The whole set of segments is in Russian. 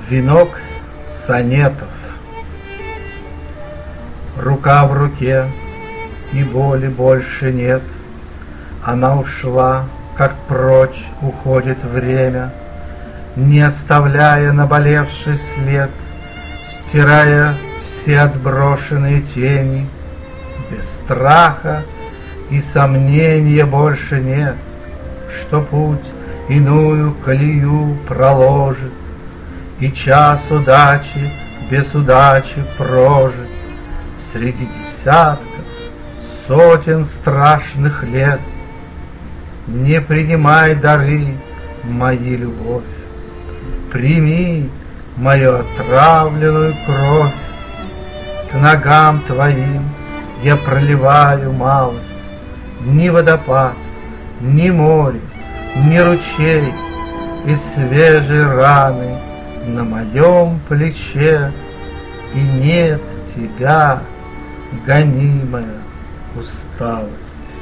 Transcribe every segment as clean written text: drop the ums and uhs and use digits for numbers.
Венок сонетов. Рука в руке, и боли больше нет. Она ушла, как прочь уходит время, не оставляя наболевший след, стирая все отброшенные тени. Без страха и сомнения больше нет, что путь иную колею проложит, и час удачи без удачи прожит среди десятков, сотен страшных лет. Не принимай дары, мои любовь, прими мою отравленную кровь. К ногам твоим я проливаю малость, ни водопад, ни море, ни ручей, и свежие раны на моем плече, и нет тебя, гонимая усталость.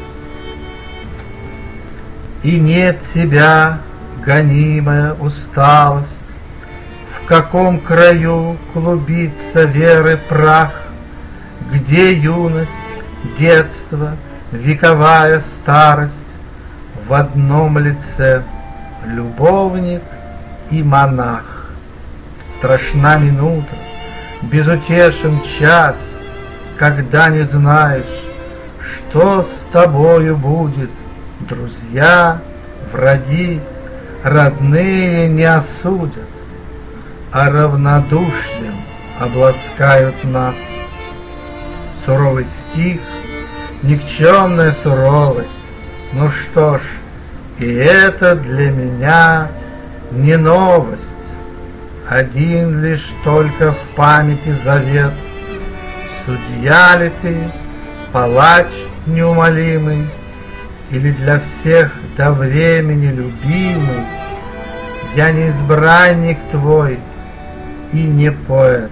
И нет тебя, гонимая усталость. В каком краю клубится веры прах, где юность, детство, вековая старость, в одном лице любовник и монах. Страшна минута, безутешен час, когда не знаешь, что с тобою будет. Друзья, враги, родные не осудят, а равнодушием обласкают нас. Суровый стих, никчемная суровость. Ну что ж, и это для меня не новость. Один лишь только в памяти завет. Судья ли ты, палач неумолимый, или для всех до времени любимый? Я не избранник твой и не поэт.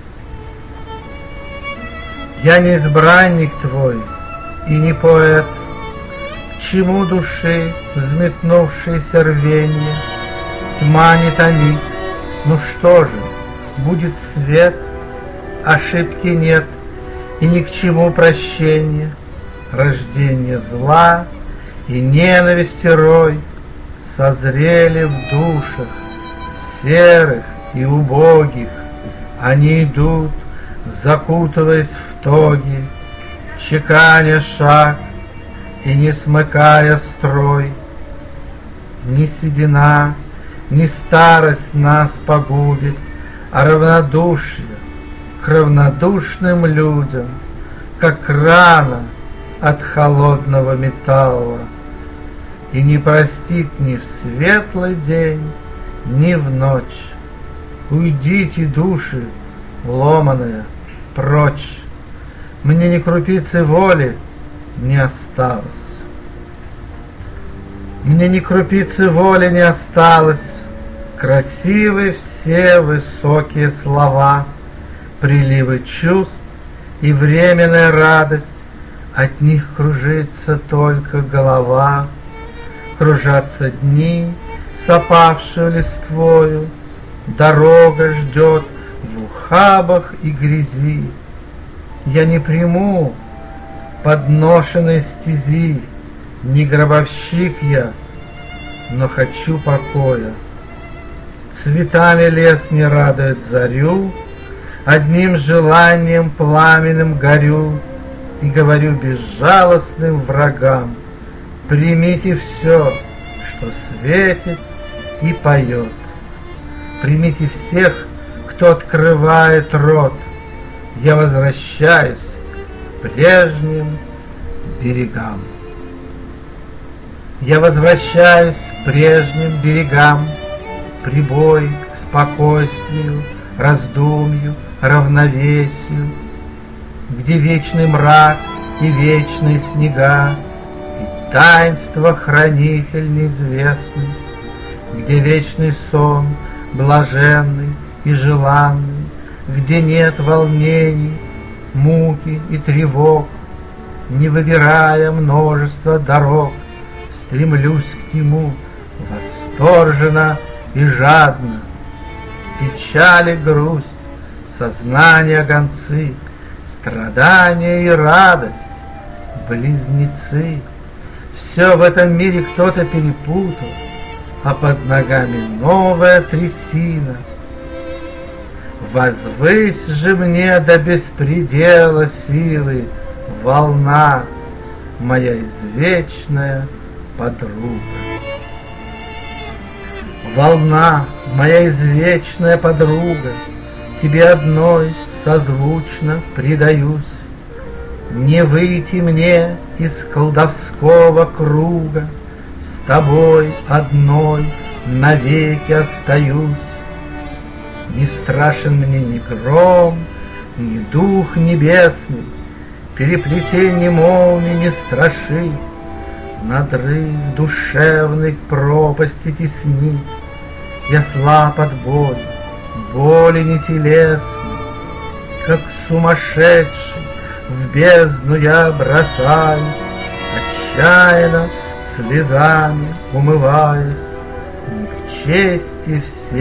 Я не избранник твой и не поэт. К чему души взметнувшееся рвенье? Тьма не томит, ну что же, будет свет, ошибки нет, и ни к чему прощения. Рождение зла и ненависти рой созрели в душах серых и убогих. Они идут, закутываясь в тоги, чеканя шаг и не смыкая строй. Ни седина, ни старость нас погубит, а равнодушие к равнодушным людям, как рана от холодного металла, и не простит ни в светлый день, ни в ночь. Уйдите, души ломаные, прочь, мне ни крупицы воли не осталось. Мне ни крупицы воли не осталось. Красивы все высокие слова, приливы чувств и временная радость. От них кружится только голова, кружатся дни с опавшей листвою, дорога ждет в ухабах и грязи. Я не приму подношенной стези, не гробовщик я, но хочу покоя. Цветами лес не радует зарю, одним желанием пламенным горю, и говорю безжалостным врагам: примите все, что светит и поет. Примите всех, кто открывает рот. Я возвращаюсь к прежним берегам. Я возвращаюсь к прежним берегам, прибой к спокойствию, раздумью, равновесию, где вечный мрак и вечные снега, и таинство хранитель неизвестный, где вечный сон блаженный и желанный, где нет волнений, муки и тревог, не выбирая множество дорог, стремлюсь к нему восторженно и жадно. печаль и грусть, сознание гонцы, страдания и радость, близнецы. Все в этом мире кто-то перепутал, а под ногами новая трясина. Возвысь же мне до беспредела силы, волна, моя извечная подруга. Волна, моя извечная подруга, тебе одной созвучно предаюсь. Не выйти мне из колдовского круга, с тобой одной навеки остаюсь. Не страшен мне ни гром, ни дух небесный, переплетение молний не страшит, надрыв душевный к пропасти теснит. Я слаб от боли, боли не телесной, как сумасшедший в бездну я бросаюсь, отчаянно слезами умываясь. Не к чести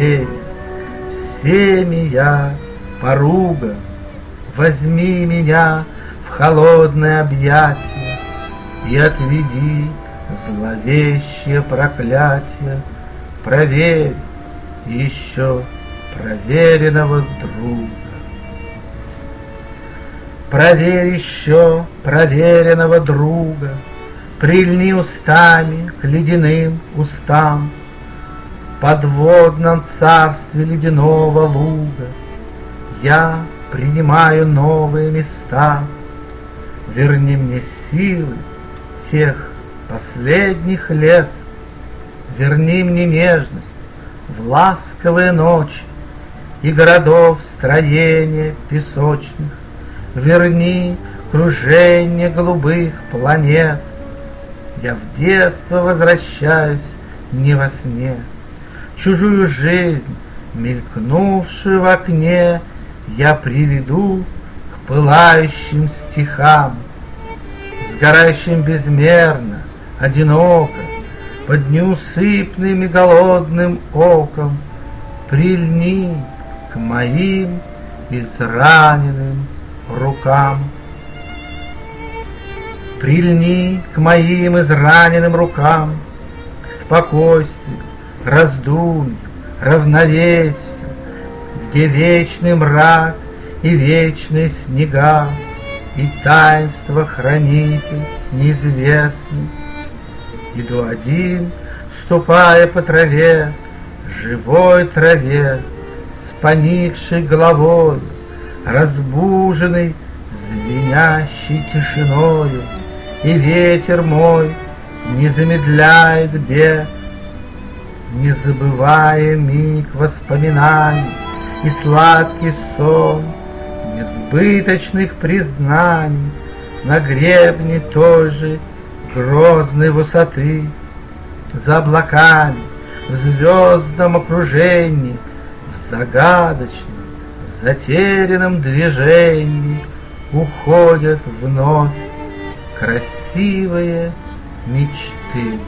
всеми я поруга. Возьми меня в холодное объятие и отведи зловещее проклятие. Проверь еще проверенного друга. Проверь еще проверенного друга, прильни устами к ледяным устам. В подводном царстве ледяного луга я принимаю новые места. Верни мне силы тех последних лет, верни мне нежность в ласковые ночи и городов строения песочных. Верни кружение голубых планет. Я в детство возвращаюсь не во сне. Чужую жизнь, мелькнувшую в окне, я приведу к пылающим стихам. Сгорающим безмерно, одиноко, под неусыпным и голодным оком, прильни к моим израненным рукам. Прильни к моим израненным рукам, к спокойствию, раздумью, равновесию, где вечный мрак и вечные снега, и таинство хранитель неизвестный. Иду один, ступая по траве, живой траве, с поникшей головой, разбуженный звенящей тишиною, и ветер мой не замедляет бег, не забывая миг воспоминаний и сладкий сон несбыточных признаний на гребне той же грозной высоты. За облаками, в звездном окружении, в загадочном, затерянном движении уходят вновь красивые мечты.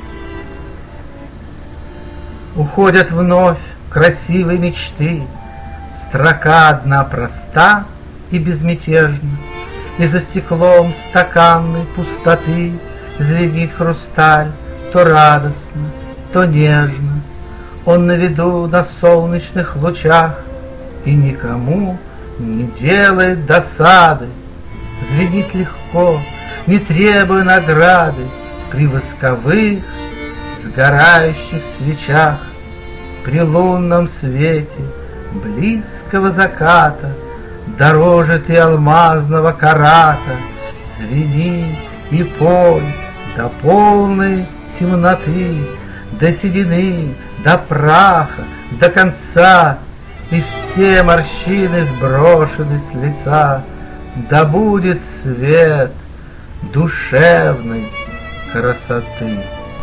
Уходят вновь красивые мечты. Строка одна проста и безмятежна, и за стеклом стаканной пустоты звенит хрусталь то радостно, то нежно. Он на виду на солнечных лучах и никому не делает досады. Звенит легко, не требуя награды, при восковых сгорающих свечах, при лунном свете близкого заката, дороже ты алмазного карата. Звени и пой до полной темноты, до седины, до праха, до конца, и все морщины сброшены с лица. Да будет свет душевной красоты.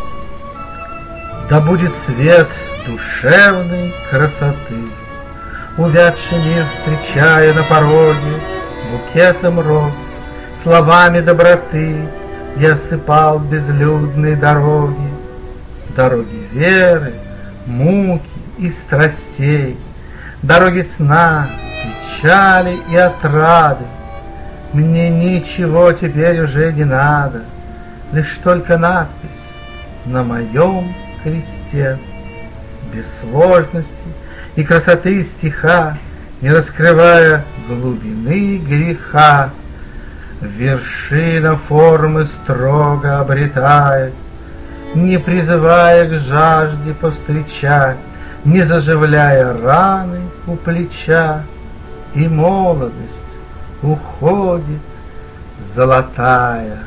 Да будет свет душевной красоты. Увядший мир встречая на пороге, букетом роз, словами доброты я осыпал безлюдные дороги, дороги веры, муки и страстей, дороги сна, печали и отрады. Мне ничего теперь уже не надо, лишь только надпись на моем кресте. Без сложности и красоты стиха, не раскрывая глубины греха, вершина формы строго обретает, не призывая к жажде повстречать, не заживляя раны у плеча, и молодость уходит золотая.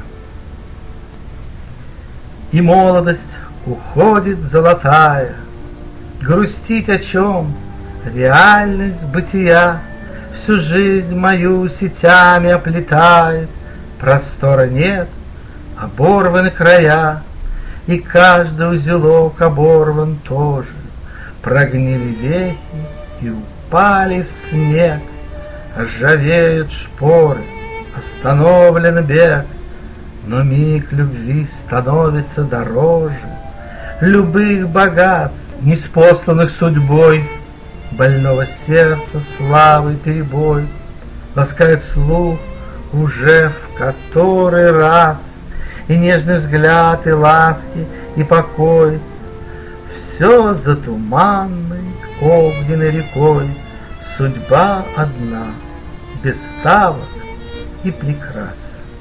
И молодость уходит золотая. Грустить о чем? Реальность бытия всю жизнь мою сетями оплетает. Простора нет, оборваны края, и каждый узелок оборван тоже. Прогнили вехи и упали в снег, ржавеют шпоры, остановлен бег. Но миг любви становится дороже любых богатств, ниспосланных судьбой. Больного сердца славы перебой ласкает слух уже в который раз, и нежный взгляд, и ласки, и покой. Все за туманной огненной рекой. Судьба одна, без ставок и прикрас.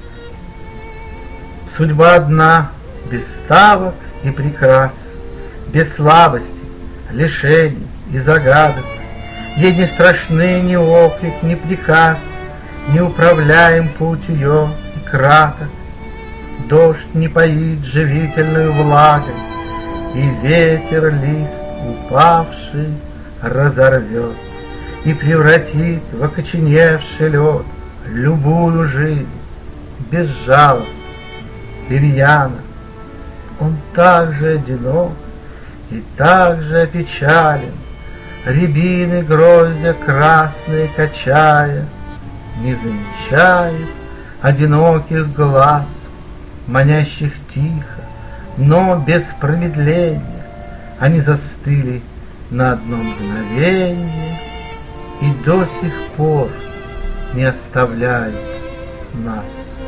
Судьба одна, без ставок и прикрас, без слабости, лишений и загадок. Ей не страшны ни окрик, ни приказ, не управляем путь ее и краток. Дождь не поит живительную влагой, и ветер лист упавший разорвет и превратит в окоченевший лед любую жизнь безжалостно и рьяно. Он так же одинок и так же опечален, рябины гроздья красные качая, не замечает одиноких глаз, манящих тихо, но без промедления. Они застыли на одно мгновение и до сих пор не оставляют нас.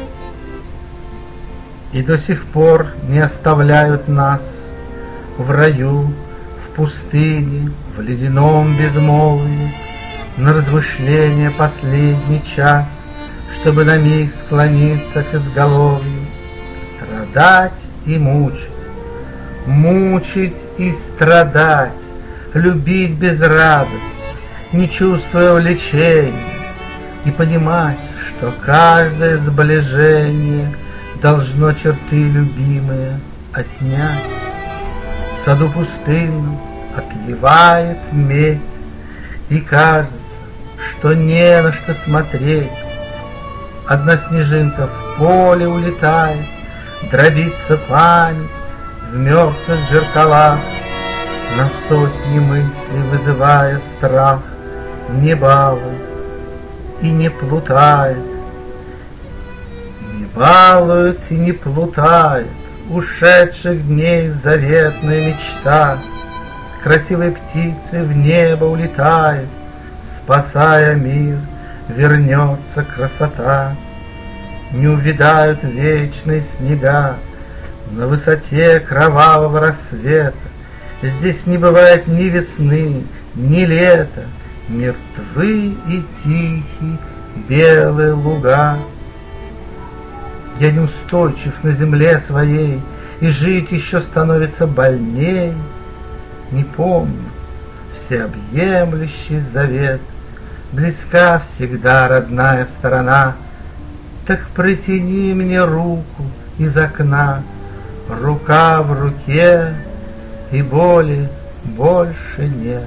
И до сих пор не оставляют нас в раю, в пустыне, в ледяном безмолвии, на размышление последний час, чтобы на миг склониться к изголовью, страдать и мучить, мучить и страдать, любить безрадостно, не чувствуя влечения, и понимать, что каждое сближение должно черты любимые отнять. В саду пустынном отливает медь, и кажется, что не на что смотреть. Одна снежинка в поле улетает, дробится память в мертвых зеркалах, на сотни мыслей вызывая страх, не балует и не плутает. Не балует и не плутает ушедших дней заветная мечта. Красивой птицей в небо улетает, спасая мир, вернется красота. Не увядают вечные снега на высоте кровавого рассвета. Здесь не бывает ни весны, ни лета, мертвы и тихи белые луга. Я неустойчив на земле своей, и жить еще становится больней. Не помню всеобъемлющий завет, близка всегда родная сторона. Так протяни мне руку из окна, рука в руке, и боли больше нет.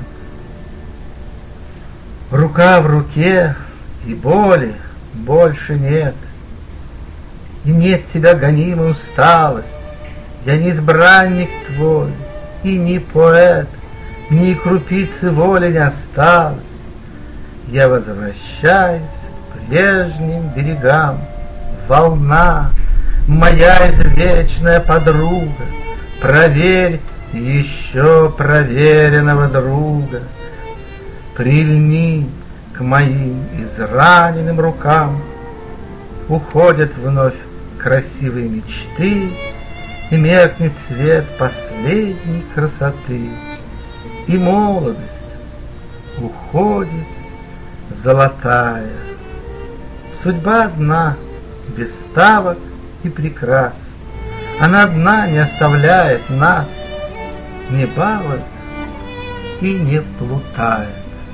Рука в руке, и боли больше нет. И нет тебя гонимой усталость. Я не избранник твой, и не поэт, ни крупицы воли не осталось. Я возвращаюсь к прежним берегам, волна, моя извечная подруга, проверь еще проверенного друга. Прильни к моим израненным рукам. Уходят вновь красивые мечты, и меркнет свет последней красоты, и молодость уходит золотая. Судьба одна, без ставок и прикрас. Она одна не оставляет нас, не балует и не плутает.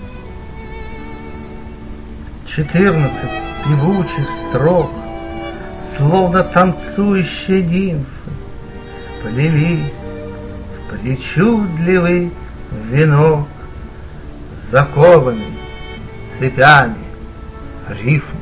14 певучих строк, словно танцующие нимфы, сплелись в причудливый венок, закованный цепями рифм.